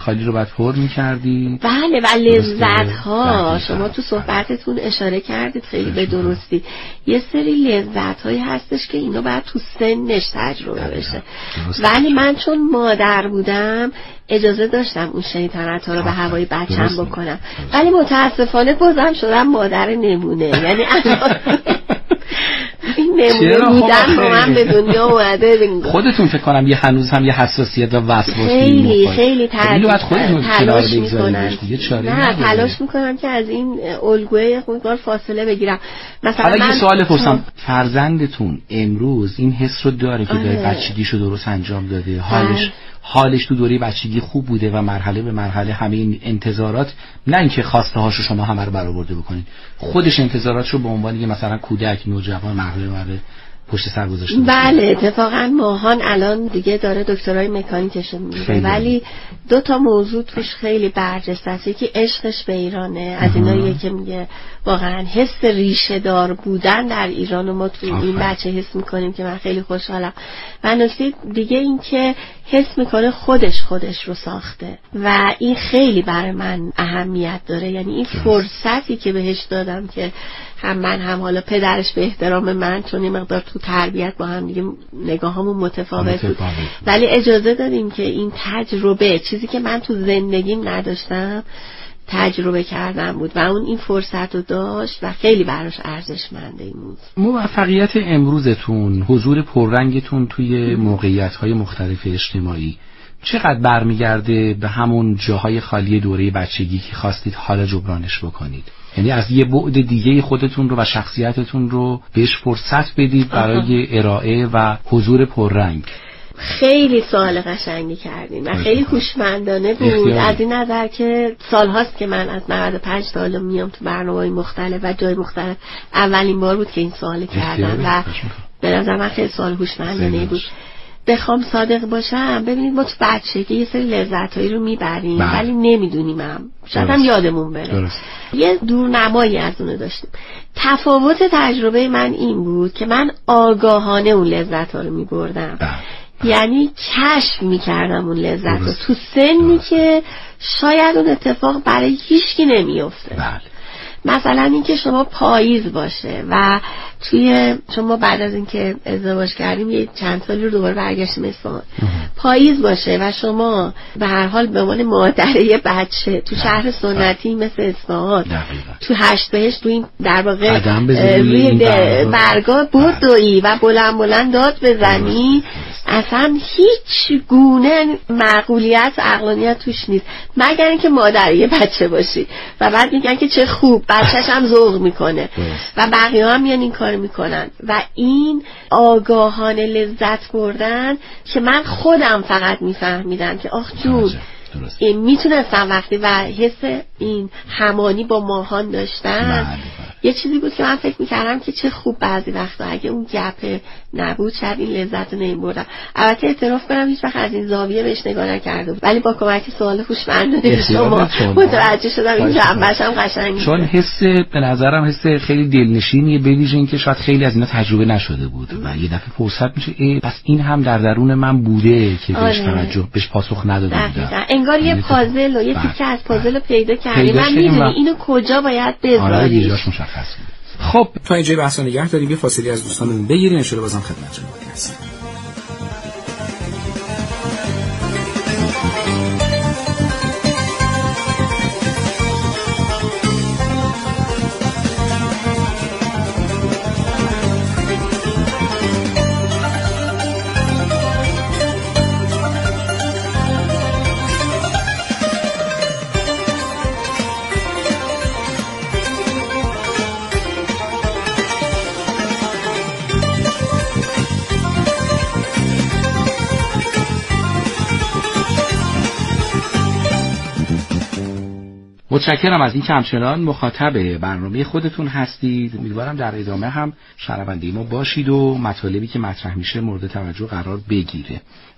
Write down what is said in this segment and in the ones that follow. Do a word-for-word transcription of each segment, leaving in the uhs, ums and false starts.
خالی رو بعد پر می‌کردی. بله و لذت ها شما تو صحبتتون اشاره کردید خیلی به درستی. یه سری لذت هایی هستش که اینا باید تو سنش تجربه بشه، ولی من چون مادر بودم اجازه داشتم اون شیطنت ها رو به هوای بچم بکنم، ولی متاسفانه بازم شدم مادر نمونه. یعنی این نمونه بودن با من به دنیا اومده. خودتون فکر کنم یه هنوز هم یه حساسیت و وسواسی خیلی خیلی تلاش میکنن. نه تلاش میکنم که از این الگوی خودکار فاصله بگیرم. مثلا حالا من یه سوال پرسم، فرزندتون امروز این حس رو داره که داره بچگیشو درست انجام داده؟ حالش حالش تو دوره بچگی خوب بوده و مرحله به مرحله همه این انتظارات، نه اینکه خواسته هاشو شما همه رو برآورده بکنید، خودش انتظاراتشو به عنوان یه مثلا کودک نوجوان مرحله مرحله پشت سر گذاشته؟ بله اتفاقا ماهان الان دیگه داره دکترای مکانیکش میگیره، ولی دو تا موضوع توش خیلی برجسته است. یکی عشقش به ایرانه، از ایناییه که میگه واقعا حس ریشه دار بودن در ایران و ما تو این بچه حس میکنیم که من خیلی خوشحالم. و نکته دیگه این که حس میکنه خودش خودش رو ساخته و این خیلی برای من اهمیت داره. یعنی این فرصتی که بهش دادم که هم من هم حالا پدرش به احترام من، چون یه مقدار تو تربیت با هم دیگه نگاهامون متفاوت بود، ولی اجازه دادیم که این تجربه، چیزی که من تو زندگیم نداشتم، تجربه کردم بود و اون این فرصت رو داشت و خیلی براش ارزشمنده. این موفقیت امروزتون، حضور پررنگتون توی موقعیت‌های مختلف اجتماعی چقدر برمیگرده به همون جاهای خالی دوره بچگی که خواستید حالا جبرانش بکنید؟ یعنی از یه بعد دیگه خودتون رو و شخصیتتون رو بهش فرصت بدید برای ارائه و حضور پررنگ. خیلی سوال قشنگی کردین و خیلی هوشمندانه بود از این نظر که سالهاست که من از نود و پنج سال میام تو برنامه‌های مختلف و جای مختلف. اولین بار بود که این سوال کردم و به نظر من خیلی سوال هوشمندانه بود. بخوام صادق باشم، ببینید ما تو بچگی یه سری لذتایی رو میبریم بله. ولی نمیدونیم هم شاید هم یادمون بره درست. یه دورنمایی از اونو داشتیم. تفاوت تجربه من این بود که من آگاهانه اون لذت ها رو میبردم بله. یعنی کشف میکردم اون لذت رو تو سنی که شاید اون اتفاق برای هیچکی نمیفته بله. مثلا اینکه شما پاییز باشه و توی شما بعد از اینکه ازدواج کردیم یه چند سالی رو دوباره برگشتیم اصفهان، پاییز باشه و شما به هر حال به عنوان مادر یه بچه تو شهر سنتی مثل اصفهان تو هشت بهشت تو این در واقع روی برگاه بدویی و بلند بلند داد بزنی، اصلا هیچ گونه معقولیت عقلانیت توش نیست مگر اینکه مادر یه بچه باشی و بعد میگن که چه خوب بچه‌ش هم ذوق میکنه و بقیه هم میان این کار میکنن و این آگاهانه لذت بردن که من خودم فقط میفهمیدم که آخ جون این میتونستم وقتی و حس این همانی با ماهان داشتن یه چیزی بود که من فکر میکردم که چه خوب بعضی وقتا اگه اون گپ نبود شاید این لذت رو نمیبردم. البته اعتراف کنم هیچ وقت از این زاویه بهش نگاه نکرده ولی با کمک سوال هوشمندانه شما متوجه شدم این جنبش هم قشنگه، چون حس به نظرم حس خیلی دلنشینیه، بویژه این که شاید خیلی از اینا تجربه نشده بود و یه دفعه فرصت میشه ای پس این هم در درون من بوده که بهش توجه بهش پاسخ نداده بودم. انگار یه پازل و یه تیکه از پازل پیدا کردیم، من میدونی اینو کجا باید بذاری. خب تا اینجای بحث رو نگه داریم، یه فاصله از دوستانمون بگیریم، ان شاء الله بازم خدمتتون هستیم. متشکرم از این که همچنان مخاطب برنامه خودتون هستید. امیدوارم در ادامه هم شنونده ما باشید و مطالبی که مطرح میشه مورد توجه قرار بگیره.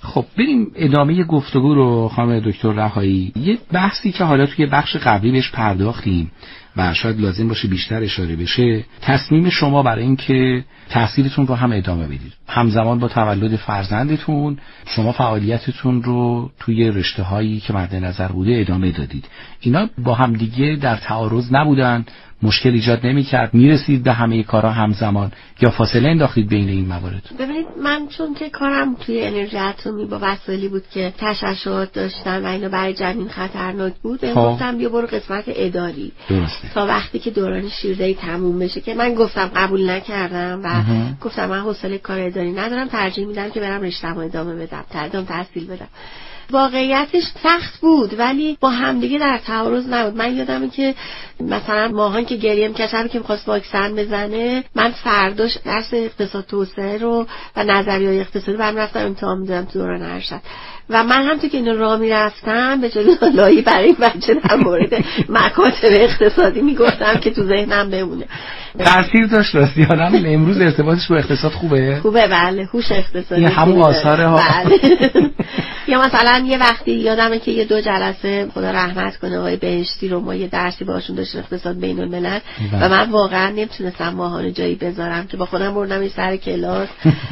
خب بریم ادامه گفتگو رو خانم دکتر رهایی. یه بحثی که حالا توی بخش قبلی بهش پرداختیم و شاید لازم باشه بیشتر اشاره بشه، تصمیم شما برای اینکه تحصیلتون رو هم ادامه بدید. همزمان با تولد فرزندتون شما فعالیتتون رو توی رشته‌هایی که مد نظر بوده ادامه دادید. اینا با هم دیگه در تعارض نبودن؟ مشکل ایجاد نمی‌کرد؟ میرسید به همه کارا همزمان یا فاصله انداختید بین این موارد؟ ببینید من چون که کارم توی انرژی اتمی با وسایلی بود که تشعشعات داشتن و اینا برای جنین خطرناک بود، گفتم بیا برو قسمت اداری. درسته. تا وقتی که دوران شیردهی تموم بشه که من گفتم قبول نکردم و اه. گفتم من حوصله کار اداری ندارم، ترجیح میدم که برم رشته‌مو ادامه بدم، ادامه تحصیل بدم. واقعیتش سخت بود ولی با همدیگه در تعارض نبود. من یادمه که مثلا ماهان که گریم کشم که می‌خواست واکسن بزنه، من فرداش درس اقتصاد توسعه رو و نظریه‌های اقتصادی برام رفتم امتحان می‌دادم تو دوران ارشد و من هم تو که اینو راه میرفتم به جای لایی برای این بچه در مورد مکاتب اقتصادی میگفتم که تو ذهنم بمونه. تاثیر داشت راستی. آدم امروز ارتباطش با اقتصاد خوبه؟ خوبه بله، هوش اقتصادی. این همون آثاره ها. بله. یا مثلا یه وقتی یادمه که یه دو جلسه خدا رحمت کنه آقای بهشتی رو ما یه درسی باشون داشتیم اقتصاد بین الملل و من واقعا نمیتونستم ماهانه جایی بذارم که با خودم بردم سر کلاس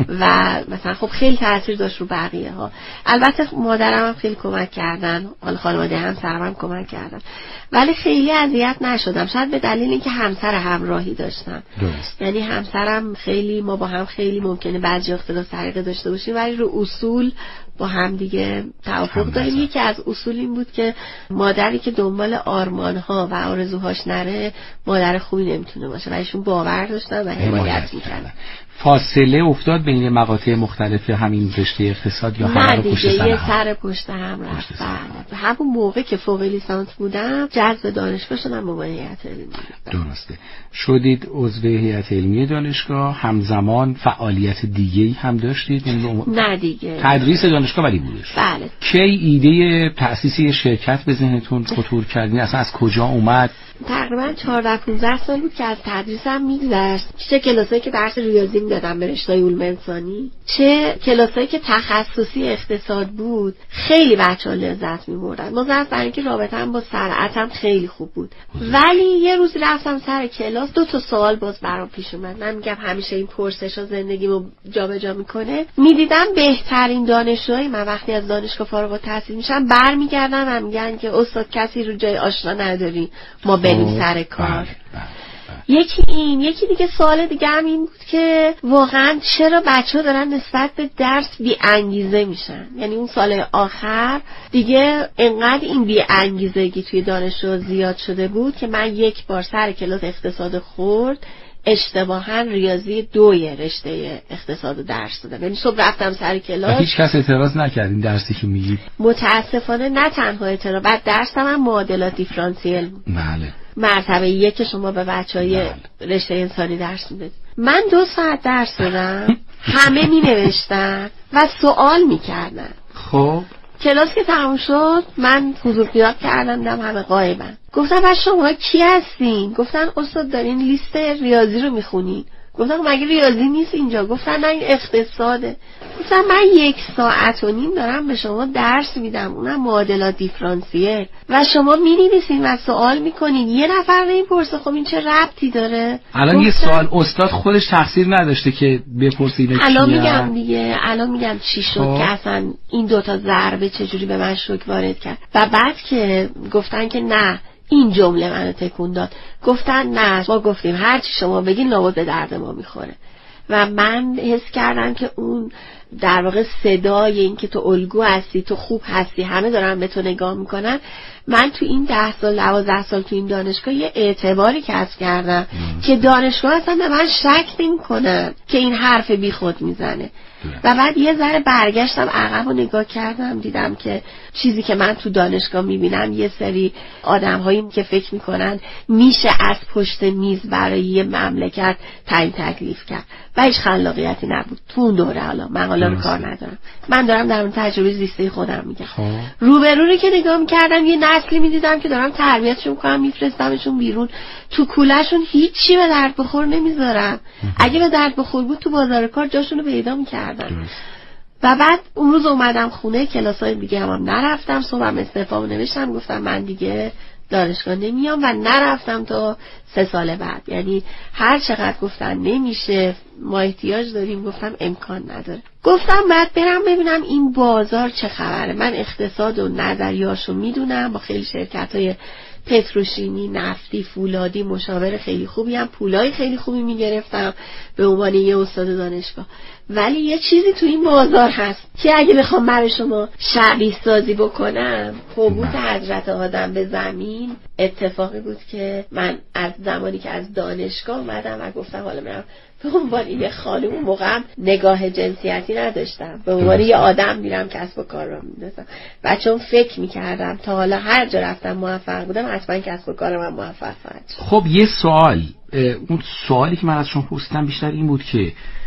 و مثلا خب خیلی تاثیر داشت رو بقیه ها. البته مادرم هم خیلی کمک کردن، حال خانواده هم سرم کمک کردن ولی خیلی اذیت نشدم، شاید به دلیل اینکه همسر همراهی داشتم. درست. یعنی همسرم خیلی ما با هم خیلی ممکنه بعضی اختلاف طریقه داشته باشیم ولی رو اصول با هم دیگه توافق داریم. یکی از اصول این بود که مادری که دنبال آرمان‌ها و آرزوهاش نره مادر خوبی نمیتونه باشه و ایشون باور داشتن و حمایت می‌کردن. فاصله افتاد بین مقاطع مختلف همین رشته اقتصاد یا همه رو پشت سر یه هم؟ سر پشت هم رفت. بله. همون موقع که فوق لیسانس بودم جذب دانشگاه شدم به هیئت علمی. درسته. شدید عضو هیئت علمی دانشگاه، همزمان فعالیت دیگه‌ای هم داشتید؟ نه دیگه. تدریس دانشگاه ولی بودش. بله. کی ایده تأسیس یه شرکت به ذهنتون خطور کردین؟ اصلا از کجا اومد؟ تقریبا چهارده پانزده سال بود که از تدریسم میگذشت. چه کلاسایی که درس ریاضی میدادم به رشته علوم انسانی، چه کلاسایی که تخصصی اقتصاد بود، خیلی بچه‌ها لذت می‌بردن. مضاعف برای اینکه رابطه‌ام با صنعتم خیلی خوب بود. ولی یه روز رفتم سر کلاس، دو تا سوال باز برام پیش اومد. من میگم همیشه این پرسش‌ها زندگیمو جابجا می‌کنه. می‌دیدم بهترین دانشجوهای من وقتی از دانشگاه فارغ التحصیل میشن برمیگردن و میگن که استاد کسی رو جای آشنا نداری، ما بریم سر کار. بله، بله. یکی این، یکی دیگه سوال دیگه هم این بود که واقعا چرا بچه‌ها دارن نسبت به درس بی انگیزه میشن. یعنی اون سال آخر دیگه انقدر این بی انگیزگی توی دانشجو زیاد شده بود که من یک بار سر کلاس اقتصاد خورد اشتباها ریاضی دوی رشته اقتصاد درس دادم. یعنی صبح رفتم سر کلاس هیچ کس اعتراض نکرد این درسی که میگید؟ متاسفانه نه تنها اعتراض، بعد درسم هم معادلات دیفرانسیل بود. بله. مرتبه یک که شما به بچهای بله. رشته انسانی درس میدید. من دو ساعت درس دادم همه می نوشتن و سوال میکردن. خب کلاس که تموم شد من حضور غیاب کردم، دیدم همه غایبن. گفتم بچه شما کی هستین؟ گفتن استاد دارین لیست ریاضی رو میخونین. گفتم مگه ریاضی نیست اینجا؟ گفتن نه این اقتصاده. گفتم من یک ساعت و نیم دارم به شما درس میدم، اونم معادلات دیفرانسیل، و شما مینویسین و سوال میکنین. یه نفر نمیپرسه خب این چه ربطی داره؟ الان یه سوال استاد خودش تقصیر نداشته که بپرسید الان میگم دیگه، الان میگم چی شد خب. که اصلا این دوتا ضربه چجوری به من شوک وارد کرد. و بعد که گفتن که نه، این جمله منو تکون داد. گفتن نه، ما گفتیم هر چی شما بگین لابد به درد ما میخوره. و من حس کردم که اون در واقع صدای این که تو الگو هستی، تو خوب هستی، همه دارن به تو نگاه میکنن. من تو این ده سال دوازده سال تو این دانشگاه یه اعتباری کسب کردم ام. که دانشگاه اصلا به من شک نمی‌کنن که این حرف بی خود میزنه. و بعد یه ذره برگشتم عقب و نگاه کردم، دیدم که چیزی که من تو دانشگاه میبینم یه سری آدم هایی که فکر میکنن میشه از پشت میز برای یه مملکت تعیین تکلیف کرد و هیچ خلاقیتی نبود تو اون دوره. حالا من حالا رو کار ندارم، من دارم در مورد تجربه زیسته خودم میگم. رو به رو که نگاه میکردم یه نسلی میدیدم که دارم تربیتشون میکنم، میفرستمشون بیرون، تو کولهشون هیچی به درد بخور نمیذارم. اگه به درد بخور بود تو بازار کار جاشون رو پیدا میکردم. و بعد اون روز اومدم خونه، کلاسای دیگه هم, هم نرفتم، صبحم استعفا نوشتم، گفتم من دیگه دانشگاه نمیام و نرفتم تا سه سال بعد. یعنی هر چقدر گفتن نمیشه، ما احتیاج داریم، گفتم امکان نداره. گفتم بعد برم ببینم این بازار چه خبره. من اقتصاد و نظریاشو میدونم، با خیلی شرکت‌های پتروشیمی، نفتی، فولادی مشاور خیلی خوبی هم، پولای خیلی خوبی میگرفتم به عنوان یه استاد دانشگاه. ولی یه چیزی تو این بازار هست که اگه بخوام برای شما شبیه سازی بکنم، حبوط حضرت آدم به زمین اتفاقی بود که من از زمانی که از دانشگاه اومدم و گفتم حالا میرم به عنوان یه خانم، اون موقع نگاه جنسیتی نداشتم، به عنوان یه آدم میرم کسب و کار رو میندازم و چون فکر میکردم تا حالا هر جا رفتم موفق بودم، حتما کسب و کار من موفق خواهد شد. خب یه سوال، اون سوالی که من از شما پرسیدم بیشتر این بود که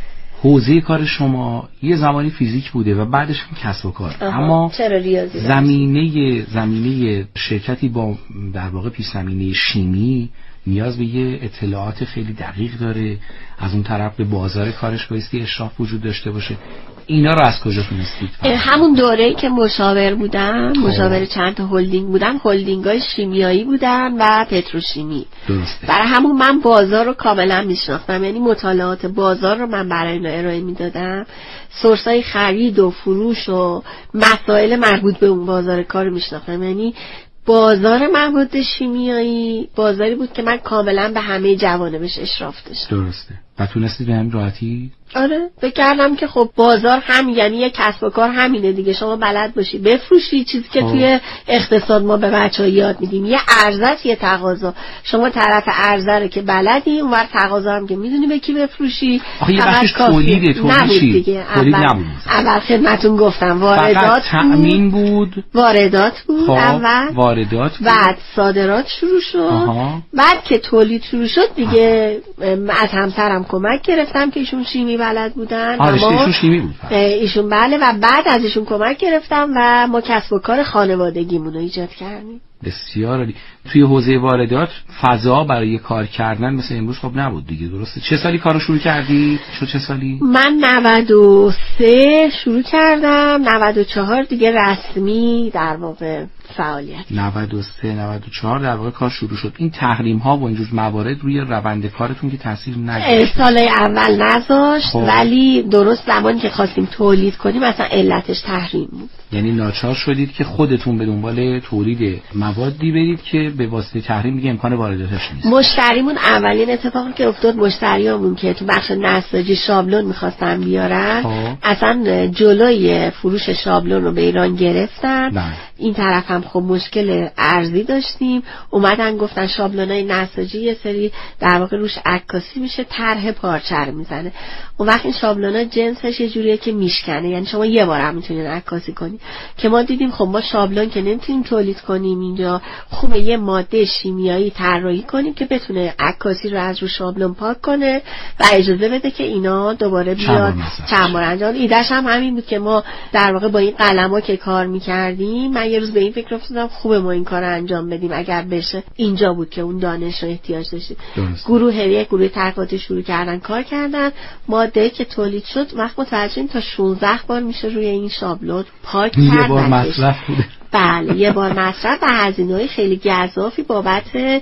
حوزه کار شما یه زمانی فیزیک بوده و بعدش کسب و کار، اما چرا ریاضی زمینه زمینه شرکتی با در واقع پیش زمینه شیمی نیاز به یه اطلاعات خیلی دقیق داره، از اون طرف به بازار کارش بایستی اشراف وجود داشته باشه. اینا رو از کجا تونستید؟ همون دوره‌ای که مشاور بودم، مشاور چند تا هلدینگ بودم، هلدینگ‌های شیمیایی بودن و پتروشیمی. درسته. برای همون من بازار رو کاملا میشناختم، یعنی مطالعات بازار رو من برای اینا ارائه میدادم، سورسای خرید و فروش و مسائل مربوط به اون بازار کار رو میشناختم. یعنی بازار مواد شیمیایی بازاری بود که من کاملا به همه جوانبش اشراف داشتم. درسته. و تونستید به همین راحتی؟ آره، فکر کردم که خب بازار هم، یعنی یه کسب و کار همینه دیگه، شما بلد باشی بفروشی، چیزی که آه. توی اقتصاد ما به بچه‌ها یاد میدیم، یه عرضه یه تقاضا، شما طرف عرضه رو که بلدی، اونور تقاضا هم که میدونی به کی بفروشی. آخه یه بخشش تولیده، تولید چی؟ تولید نبود. اول خدمتون گفتم واردات تأمین بود، واردات بود اول، واردات بود، بعد صادرات شروع شد. آها. بعد که تولید شروع شد دیگه آها. از همسرم کمک گرفتم که ایشون شیمی بلد بودن. آره ایشون شیمی بود. ایشون بله، و بعد از ایشون کمک گرفتم و ما کسب و کار خانوادگیمون رو ایجاد کردیم. بسیار عالی. توی حوزه واردات فضا برای کار کردن مثل امروز خب نبود دیگه، درسته؟ چه سالی کارو شروع کردی؟ شد چه سالی؟ من نود و سه شروع کردم، نود و چهار دیگه رسمی در واقع فعالیت. نود و سه نود و چهار در واقع کار شروع شد. این تحریم ها و اینجور موارد روی روند کارتون که تاثیر نذاشت؟ سالهای اول نذاشت، خب. ولی درست زمانی که خواستیم تولید کنیم مثلا علتش تحریم بود. یعنی ناچار شدید که خودتون به دنبال تولید موادی برید که به واسطه تحریم دیگه امکان وارداتش نیست. مشتریمون اولین اتفاقی که افتاد، مشتریامون که تو بخش نساجی شابلون می‌خواستن بیارن، خب. اصلا جلوی فروش شابلون رو به ایران گرفتن. بله. این طرف هم خب مشکل ارزی داشتیم، اومدن گفتن شابلونای نساجی یه سری در واقع روش عکاسی میشه، طرح پارچه رو میزنه. اون وقت این شابلونا جنسش یه جوریه که میشکنه، یعنی شما یه بار هم میتونین عکاسی کنی. که ما دیدیم خب ما شابلون که نمیتونیم تولید کنیم اینجا، خوبه یه ماده شیمیایی طراحی کنیم که بتونه عکاسی رو از رو شابلون پاک کنه و اجازه بده که اینا دوباره بیاد چند بار انجام. ایدهش هم همین بود که ما در واقع با این قلما که کار میکردیم، من یه روز به این فکر افتادم خوبه ما این کار رو انجام بدیم اگر بشه. اینجا بود که اون دانش رو احتیاج داشتیم. گروه یک گروه تحقیقاتی شروع کردن کار کردن، ماده که تولید شد وقت متوجه تا شانزده بار میشه روی این شابلون پاک کرد. یه بار مصرف بوده. بله یه بار مصرف و هزینه‌های خیلی گزافی بابت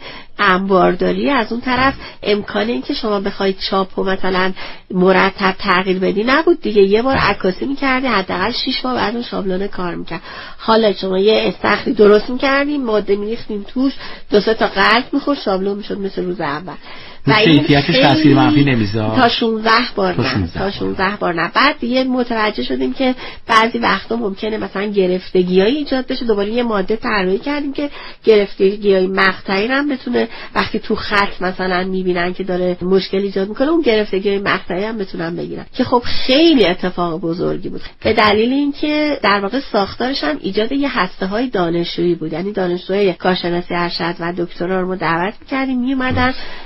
انبارداری. از اون طرف امکان این که شما بخواید چاپ و مثلا مرتب تغییر بدی نبود دیگه، یه بار عکاسی می‌کردی حداقل شش ماه بعد اون شابلون کار می‌کرد. حالا شما یه استخری درست می‌کردیم، ماده می‌ریختیم توش، دو سه تا قلب می‌خورد، شابلون می‌شد مثل روز اول. و کیفیتش تاثیر منفی نمیذاره. تا شانزده بار نه تا شانزده بار نه. بعد دیگه متوجه شدیم که بعضی وقتا ممکنه مثلا گرفتگیایی ایجاد بشه، دوباره یه ماده طراحی کردیم که گرفتگیای مقطعی هم بتونه وقتی تو خط مثلا میبینن که داره مشکل ایجاد میکنه، اون گرفتگیای مقطعی هم بتونن بگیرن، که خب خیلی اتفاق بزرگی بود به دلیل اینکه در واقع ساختارش هم ایجاد یه هسته‌های دانشجویی بود. یعنی دانشجوی کارشناسی ارشد و دکترا رو ما دعوت می‌کردیم، میومدن این کار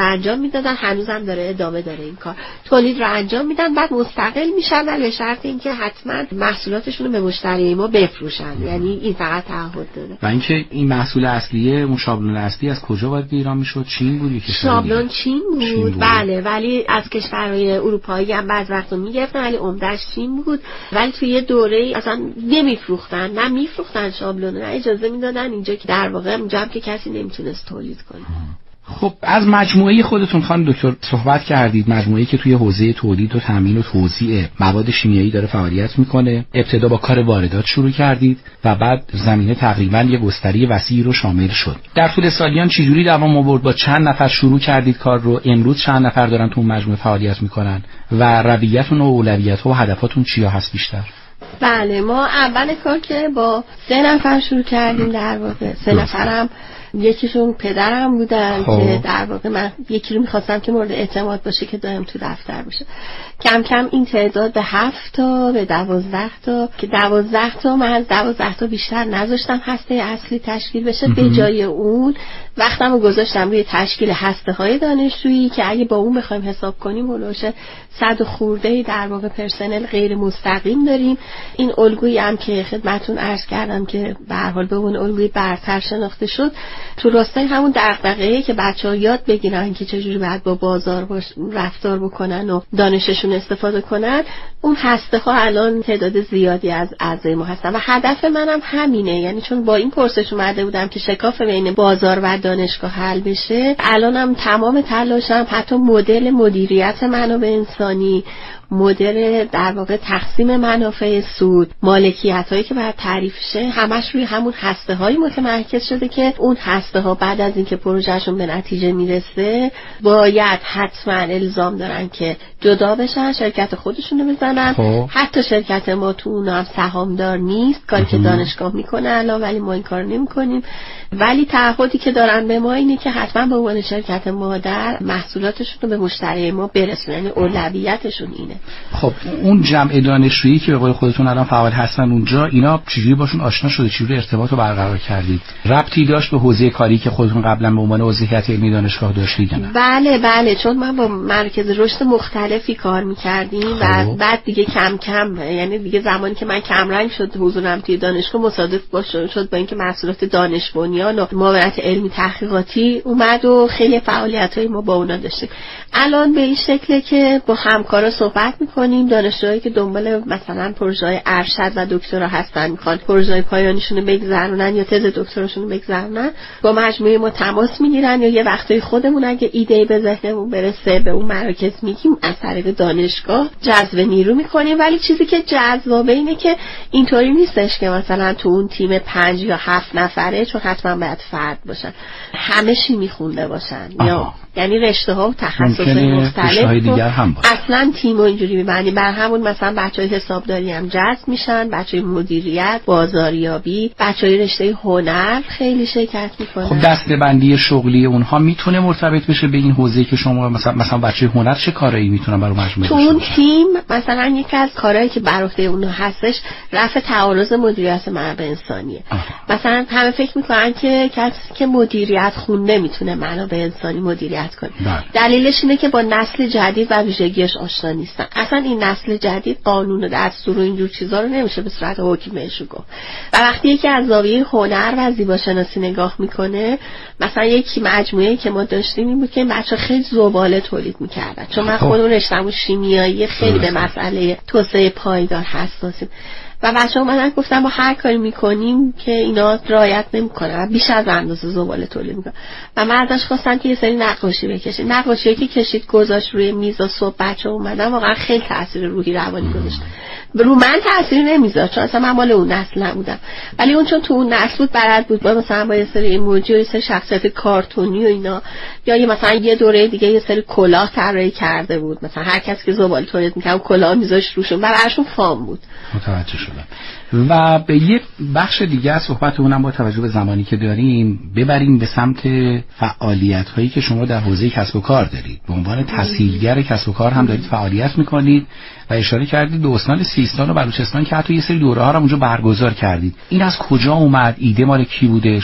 انجام میدادن، هنوزم داره ادامه داره این کار، تولید رو انجام میدن، بعد مستقل میشن ولی به شرط اینکه حتما محصولاتشون رو به مشتری ما بفروشن. یعنی این فقط تعهد داره. و اینکه این محصول اصلیه، اون شابلون اصلی از کجا وارد ایران میشد؟ چین بود یا کشور دیگه؟ شابلون چین بود. چین بود بله، ولی از کشورهای اروپایی هم بعض وقتا میگرفتن ولی عمدهش چین بود. ولی توی یه دوره اصلا نمیفروختن، نه میفروختن شابلون، نه اجازه میدادن اینجا که در واقع اونجا که کسی نمیتونست تولید کنه. خب از مجموعه خودتون خانم دکتر صحبت کردید، مجموعه‌ای که توی حوزه تولید و تامین و توزیع مواد شیمیایی داره فعالیت میکنه. ابتدا با کار واردات شروع کردید و بعد زمینه تقریبا یه گستری وسیعی رو شامل شد. در طول سالیان چجوری دوام آورد؟ با چند نفر شروع کردید کار رو؟ امروز چند نفر دارن تو مجموعه فعالیت میکنن و رویتون و اولویت‌ها و هدفاتون چیا هست بیشتر؟ بله، ما اول کار که با سه نفر شروع کردیم. در واقع سه نفرم یکیشون پدرم بودن خواه. که در واقع من یکی رو میخواستم که مورد اعتماد باشه که دائم تو دفتر باشه. کم کم این تعداد به هفت تا به دوازده تا که دوازده تا من از دوازده تا بیشتر نذاشتم هسته اصلی تشکیل بشه. به جای اون وقتم رو گذاشتم روی تشکیل هسته های دانشجویی که اگه با اون بخوایم حساب کنیم هلوشه صد خورده در واقع پرسنل غیر مستقیم داریم. این الگویی هم که خدمتتون عرض کردم که به هر حال به اون الگوی برتر شناخته شد، تو راستای همون دغدغه‌ای که بچه‌ها یاد بگیرن که چجوری باید با بازار باش رفتار بکنن و دانششون استفاده کنن، اون هسته ها الان تعداد زیادی از اعضای ما هستن و هدف منم همینه. یعنی چون با این پرسش اومده بودم که شکاف بین بازار و دانشگاه حل بشه، الانم تمام تلاشم حتی مدل مدیریت منابع انسانی، مدل در واقع تقسیم منافع سود، مالکیت هایی که باید تعریف شه، همش روی همون هسته هایی متمرکز شده که اون هسته ها بعد از اینکه پروژهشون به نتیجه میرسه باید حتما الزام دارن که جدا بشن، شرکت خودشونو بزنن. خواه. حتی شرکت ما تو اون هم سهامدار نیست، کاری که دانشگاه میکنه الان، ولی ما این کار نمیکنیم. ولی تعهدی که دارن به ما اینه که حتما به عنوان شرکت مادر محصولاتشون رو به مشتری ما برسونن، یعنی اولویتشون اینه. خب اون جمع دانشجویی که به قول خودتون الان فعال هستن اونجا، اینا چجوری باشون آشنا شده؟ چجوری ارتباط رو برقرار کردید؟ ربطی داشت به حوزه کاری که خودتون قبلا به عنوان عضو هیئت علمی دانشگاه داشتید نه؟ بله بله، چون من با مرکز رشد مختلفی کار می‌کردیم و بعد دیگه کم کم، یعنی دیگه زمانی که من کم رنگ شد حضورم توی دانشگاه مصادف باشه شد با اینکه محصولات دانش بنیان و معاونت علمی تحقیقاتی اومد و خیلی فعالیت‌های ما با اونا داشتیم. الان به این شکله که با همکارا صحبت می‌کنیم، دانشجوهایی که دنبال مثلا پروژه‌های ارشد و دکترا هستن، می‌خوان پروژه‌های پایانیشون رو بگذرونن یا تز دکتراشون رو بگذرونن، با مجموعه ما تماس می‌گیرن یا یه وقتایی خودمون اگه ایده به ذهنمون برسه به اون مراکز میگیم، از طریق دانشگاه جذب نیرو می‌کنیم. ولی چیزی که جذابه اینه که اینطوری نیستش که مثلا تو اون تیم پنج یا هفت نفره، چون حتما باید فرد باشن، همه شیمی خونده باشن. آها. یا یعنی رشته ها و تخصصهای مختلف اصلا تیم و اینجوری میبندیم. بر همون مثلا بچهای حسابداری هم جذب میشن، بچهای مدیریت، بازاریابی، بچهای رشته هنر خیلی شرکت میکنن. خب دسته‌بندی شغلی اونها میتونه مرتبط بشه به این حوزه که شما مثلا مثلا بچهای هنر چه کارایی میتونن برای مجموعه تو اون تیم؟ مثلا یکی از کارهایی که بر عهده اونها هستش رفع تعارض مدیریت منابع انسانیه. آه. مثلا همه فکر میکنن که کسی که مدیریت خونده میتونه منابع انسانی مدیریت کنه. دلیلش اینه که با نسل جدید و ویژگیش آشنا نیستن. اصلا این نسل جدید قانون و دستور و اینجور چیزا رو نمیشه به صورت حکم بهشون گفت. و وقتی یکی از زاویه هنر و زیباشناسی نگاه میکنه، مثلا یکی مجموعه‌ای که ما داشتیم این بود که بچه‌ها خیلی زباله تولید میکردن، چون من خودم رشته‌م شیمیایی خیلی به مسئله توسعه پایدار حساسیم و بچه‌ها اومدن گفتن ما هر کاری میکنیم که اینا رعایت نمیکنن، بیش از اندازه زباله تولید میکنن. و من ازش خواستم که یه سری نقاشی بکشه. نقاشی که کشید گذاشت روی میز و صبح بچه‌ها اومدن، واقعا خیلی تاثیر روحی روانی گذاشت. رو من تاثیر نمیذاشت چون اصلا من مال اون نسل نبودم، ولی اون چون تو اون نسل بود بلد بود با مثلا با یه سری ایموجی و یه سری شخصیت کارتونی و اینا، یا یه مثلا یه دوره دیگه یه سری کلاه طراحی کرده بود، مثلا هر کسی که زباله تولید می‌کرد کلاه میذاشت روشون، براشون فام بود. متوجه شدم. و به یه بخش دیگه از صحبتمونم با توجه به زمانی که داریم ببریم به سمت فعالیت هایی که شما در حوزه کسب و کار دارید. به عنوان تسهیلگر کسب و کار هم دارید فعالیت میکنید و اشاره کردید به استان سیستان و بلوچستان که حتی یه سری دوره ها رو اونجا برگزار کردید. این از کجا اومد؟ ایده مال کی بودش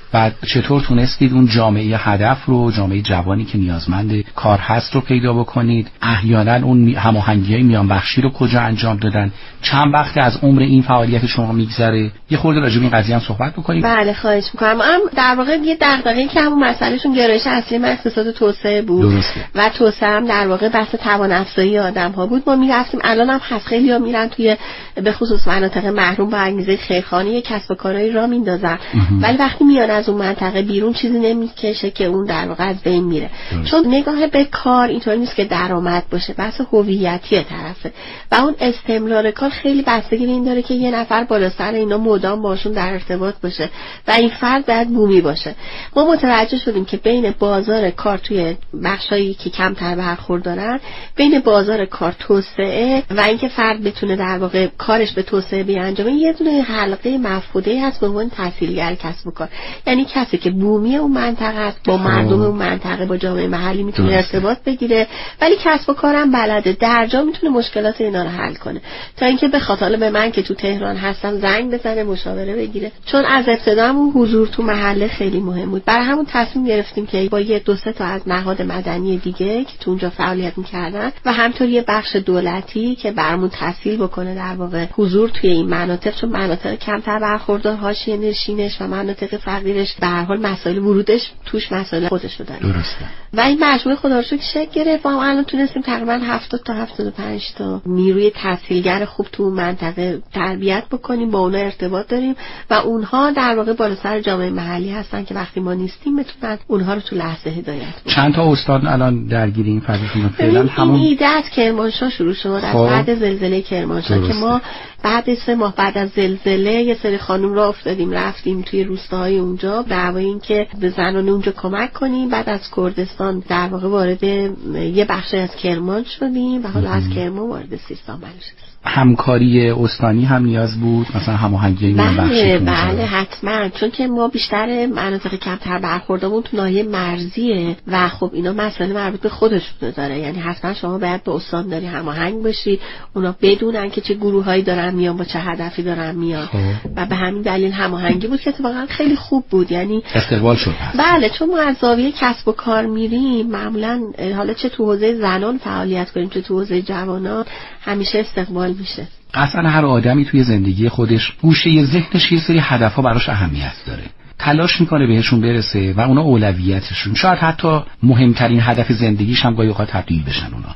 بعد چطور تونستید اون جامعه هدف رو، جامعه جوانی که نیازمند کار هست رو پیدا بکنید؟ احیانا اون هماهنگی‌های میان بخشی رو کجا انجام دادن؟ چند وقت از عمر این فعالیت شما میگذره؟ یه خورده راجع به این قضیه هم صحبت بکنید. بله خواهش می‌کنم. هم در واقع یه دغدغه‌ای که همون مسئلهشون گرایش اصلی من اقتصاد توسعه بود. درسته. و توسعه هم در واقع بحث توان افزایی آدم‌ها بود. ما می‌رفتیم، الان هم هست، خیلی‌ها میرن توی به خصوص مناطق محروم با انگیزه خیرخواهی کسب و کارهای راه میندازن، ولی وقتی میان از اون منطقه بیرون چیزی نمیکشه که اون در واقع از بین میره. چون نگاه به کار اینطوری نیست که درآمد باشه، بحث هویتی طرفه و اون استمرار کار خیلی بستگی به این داره که یه نفر بالا سر اینا مدام باشون در ارتباط باشه و این فرد باید بومی باشه. ما متوجه شدیم که بین بازار کار توی بخشایی که کمتر برخوردارن، بین بازار کار توسعه و اینکه فرد بتونه در واقع کارش به توسعه بیانجامه، یه دونه حلقه مفقوده هست به عنوان تحصیلگر کسب و کار. یعنی کسی که بومی اون منطقه است، با مردم اون منطقه، با جامعه محلی میتونه ارتباط بگیره، ولی کسب و کارم بلده، در جا میتونه مشکلات اینا رو حل کنه، تا اینکه به خاطر به من که تو تهران هستم زنگ بزنه، مشاوره بگیره. چون از ابتدا همون حضور تو محله خیلی مهم بود. برای همون تصمیم گرفتیم که با یه دو سه تا از نهاد مدنی دیگه که تو اونجا فعالیت میکردن و همینطور یه بخش دولتی که برامون تسهیل بکنه در واقع حضور توی این مناطق، چون مناطق کمتر برخوردار، حاشیه نشینش و مناطق فقیرش به هر حال مسائل ورودش توش مسائل خودش رو داره. درسته. و این مجموعه خدا رو شکر شکل گرفت و الان تونستیم تقریبا هفتاد تا هفتاد و پنج تا نیروی تحصیلگر خوب تو منطقه تربیت بکنیم، با اونها ارتباط داریم و اونها در واقع بالا سر جامعه محلی هستن که وقتی ما نیستیم بتونن اونها رو تو لحظه هدایت بکنن. چند تا استاد الان درگیر این فعالیتشون فعلا همون این ایده از کرمانشاه شروع شد، از بعد زلزله کرمانشاه که ما بعد سه ماه بعد از زلزله یه سری خانم را افتادیم رفتیم توی روستاهای اونجا برای اینکه به زنان اونجا کمک کنیم. بعد از کردستان در واقع وارد یه بخش از کرمان شدیم و حالا از کرمان وارد سیستان شدیم. همکاری استانی هم نیاز بود، مثلا هماهنگی میان بخشی؟ بله بله حتما، چون که ما بیشتر مناطق کمتر برخوردمون تو ناحیه مرزیه و خب اینا مسائل مربوط به خودشون داره، یعنی حتما شما باید با استانداری هماهنگ باشی، اونا بدونن که چه گروهایی دارن میان، با چه هدفی دارن میان خب. و به همین دلیل هماهنگی بود که اتفاقا خیلی خوب بود، یعنی استقبال شد. بله، چون ما از زاویه کسب و کار میریم معمولا، حالا چه تو حوزه زنان فعالیت کنیم چه تو حوزه جوانان، همیشه استقبال میشه. اصلا هر آدمی توی زندگی خودش گوشه ذهنش یه سری هدفها براش اهمیت داره، تلاش میکنه بهشون برسه و اونا اولویتشون، شاید حتی مهمترین هدف زندگیش هم گاهی اوقات تبدیل بشن اونا.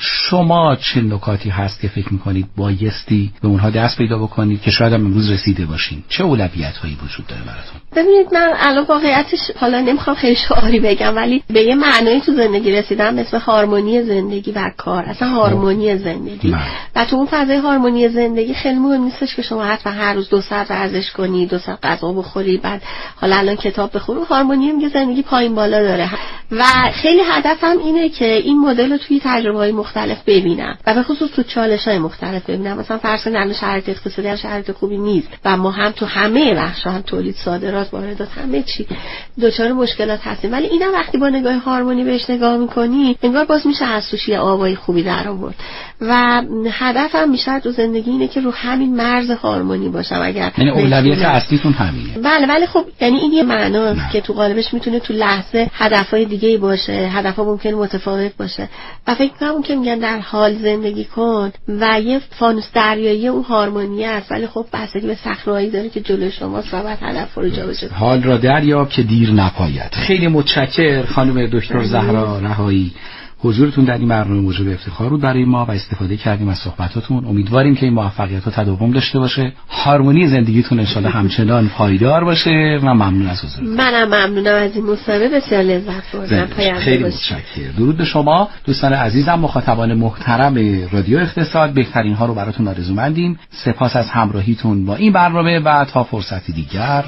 شما چه نکاتی هست که فکر میکنید بایستی به اونها دست پیدا بکنید که شاید هم امروز رسیده باشین؟ چه اولویت‌هایی وجود داره براتون؟ ببینید من الان واقعیتش حالا نمیخوام خیلی شعاری بگم، ولی به یه معنایی تو زندگی رسیدم مثل هارمونی زندگی و کار، اصلا هارمونی زندگی من. و تو اون فضای هارمونی زندگی خیلی مهم نیستش که شما حتما هر روز دو ساعت ورزش کنی، دو ساعت غذا بخوری، بعد حالا الان کتاب بخونی. هارمونی میگه زندگی پایین بالا داره و خیلی هدفم اینه که این مدل رو توی تجربه‌های مختلف ببینم و به خصوص تو چالش‌های مختلف ببینم. مثلا فرض کنید شرایط اقتصادی شرایط خوبی نیست و ما هم تو همه بخش‌ها، هم تولید، صادرات، واردات، همه چی دچار مشکلات هستیم، ولی اینا وقتی با نگاه هارمونی بهش نگاه می‌کنی انگار باز میشه از توش یه آوای خوبی در آورد و هدفم میشه تو زندگی اینه که رو همین مرز هارمونی باشم. اگر یعنی اولویت اصلیتون همینه. بله، ولی خب یعنی این یه معناست که تو قالبش میتونه تو لحظه هدفهای دیگه‌ای باشه، هدفها ممکنه متفاوت باشه و فکر کنم که میگن در حال زندگی کن و یه فانوس دریایی اون هارمونی است، ولی خب بستگی به صخره‌ای داره که جلوی شماست و بعد هدف رو جابجا کنید. حال را دریاب که دیر نپاید. خیلی متشکرم خانم دکتر زهرا رهایی، حضورتون در این برنامه موجب افتخار بود برای ما و استفاده کردیم از صحبتاتون. امیدواریم که این موفقیت‌ها تداوم داشته باشه، هارمونی زندگیتون ان شاءالله همچنان پایدار باشه و ممنون از حضورتون. منم ممنونم از این مصاحبه، بسیار لذت بردم. خیلی متشکرم. درود به شما دوستان عزیزم، مخاطبان محترم رادیو اقتصاد، بهترین ها رو براتون آرزومندیم. سپاس از همراهیتون با این برنامه و تا فرصتی دیگر،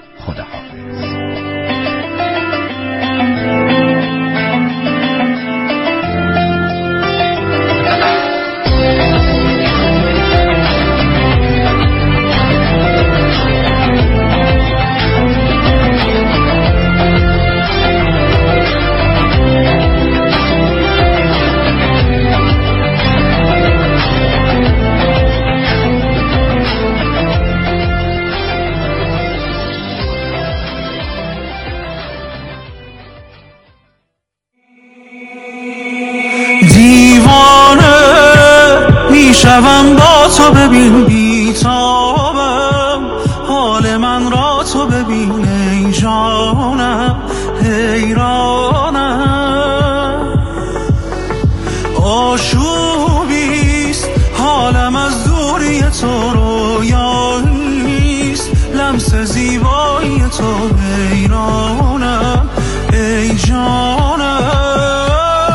خداحافظ. ببین بیتابم، حال من را تو ببین ای جانم، حیرانم. آشوبیست حالم از دوری تو، رویاییست لمس زیبایی تو، حیرانم ای جانم.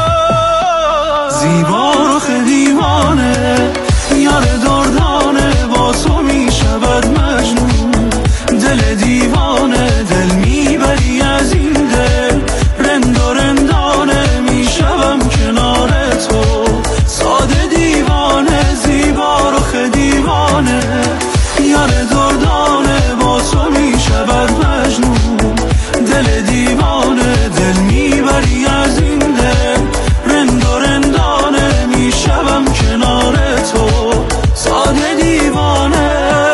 زیبا رخ دیوانه یار دردانه، با تو می شود مجنون دل دیوانه. دل میبری از این دل رند و رندانه، می شوم کنار تو ساده دیوانه. زیبا رخ دیوانه یار دردانه، با تو می شود مجنون دل دیوانه. دل میبری از این دل رند و رندانه، می شوم کنار تو ساده دیوانه.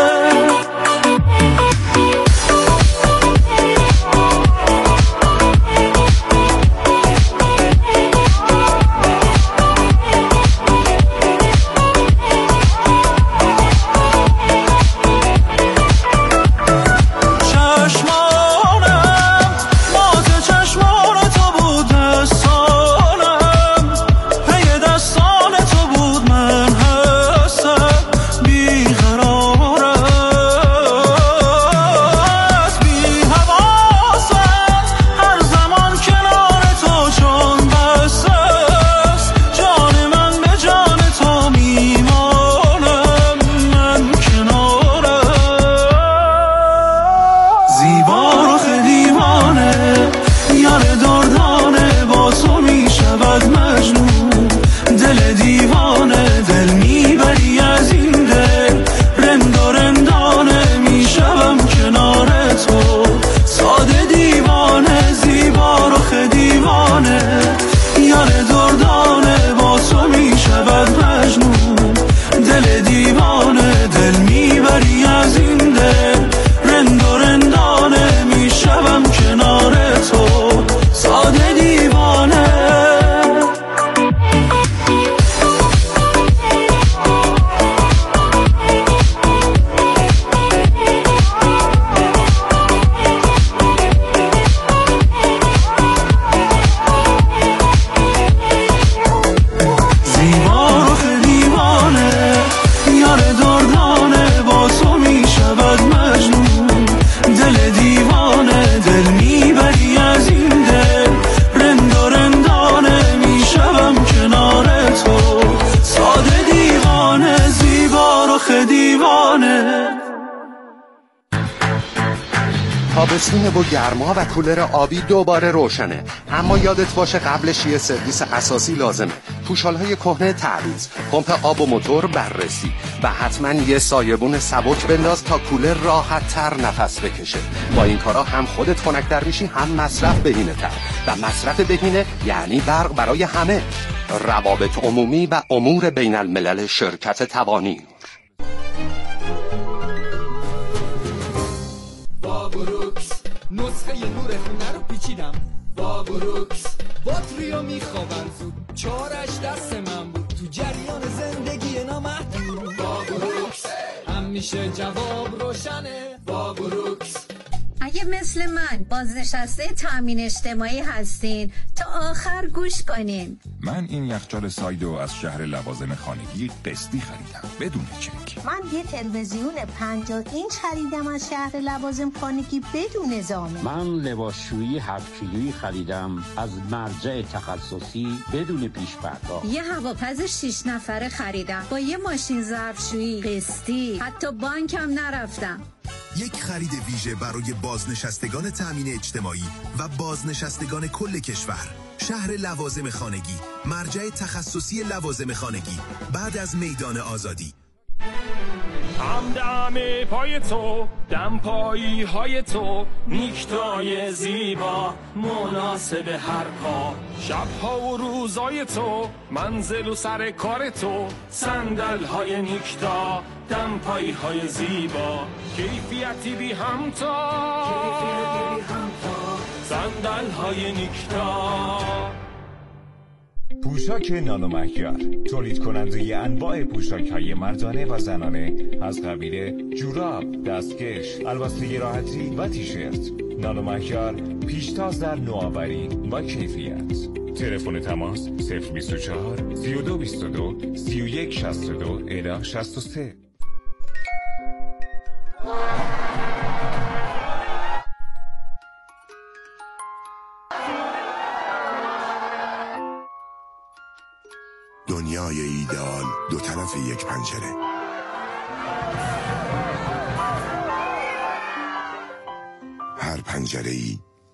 تابستونه و گرما و کولر آبی دوباره روشنه، اما یادت باشه قبلش یه سرویس اساسی لازمه. پوشالهای کهنه تعویض، پمپ آب و موتور بررسی و حتما یه سایبون سبک بنداز تا کولر راحت تر نفس بکشه. با این کارا هم خودت خنک‌تر میشی، هم مصرف بهینه تر، و مصرف بهینه یعنی برق برای همه. روابط عمومی و امور بین الملل شرکت توانی. بابروکس نسخه نور خونه رو پیچیدم. بابروکس باتریو میخوابن زود، چارش دست من بود تو جریان زندگی نامحدود. بابروکس همیشه جواب روشنه. بابروکس اگه مثل من بازنشسته تامین اجتماعی هستین تا آخر گوش کنین. من این یخچال سایدو از شهر لوازم خانگی قسطی خریدم بدون چک. من یه تلویزیون پنجاه اینچ خریدم از شهر لوازم خانگی بدون ضامن. من لباسشویی هفت کیلویی خریدم از مرجع تخصصی بدون پیش پرداخت. یه هواپز شش نفره خریدم با یه ماشین ظرفشویی قسطی، حتی بانکم نرفتم. یک خرید ویژه برای بازنشستگان تامین اجتماعی و بازنشستگان کل کشور. شهر لوازم خانگی، مرجع تخصصی لوازم خانگی، بعد از میدان آزادی. همدم پای تو، دم پایی های تو، نیکتای زیبا مناسب هر کار. شبها و روزای تو، منزل و سر کار تو، صندل های نیکتا، دم پایی های زیبا، کیفیتی بی همتا، صندل های نیکتا. پوشاک نانومکیار، تولید کننده انواع پوشاک‌های مردانه و زنانه از قبیل جوراب، دستکش، البسته راحتی و تیشرت. نانومکیار پیشتاز در نوآوری و کیفیت. تلفن تماس صفر بیست و چهار سی و دو بیست و دو سی و یک شصت و دو الی شصت و سه. دنیای ایدئال دو طرف یک پنجره. هر پنجره‌ای